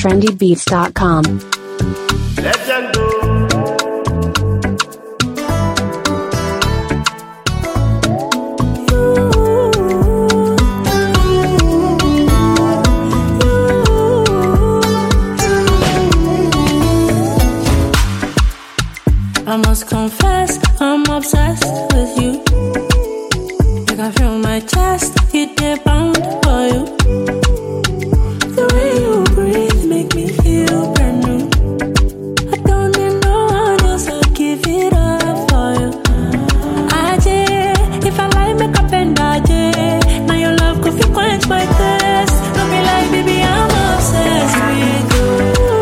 trendybeats.com. Legend. I must confess, I'm obsessed with you. Like I feel my chest, it dey bound for you. The way you breathe make me feel brand new. I don't need no one else, I'll give it up for you. Aje, if I lie, make up and aje. Now your love could feel quench my thirst. Don't be like, baby, I'm obsessed with you.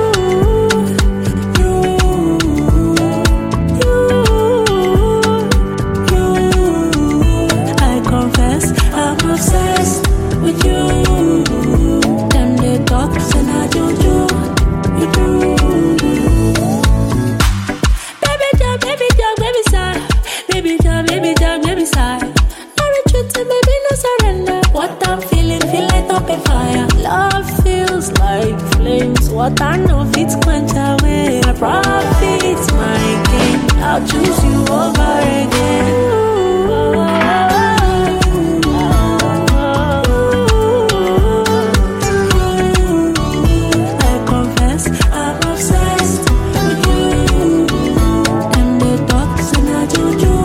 What I know fits quench away. I profit my gain. I'll choose you over again. I confess, I'm obsessed with you. And the dogs and I juju.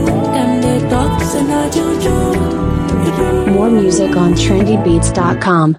More music on trendybeats.com.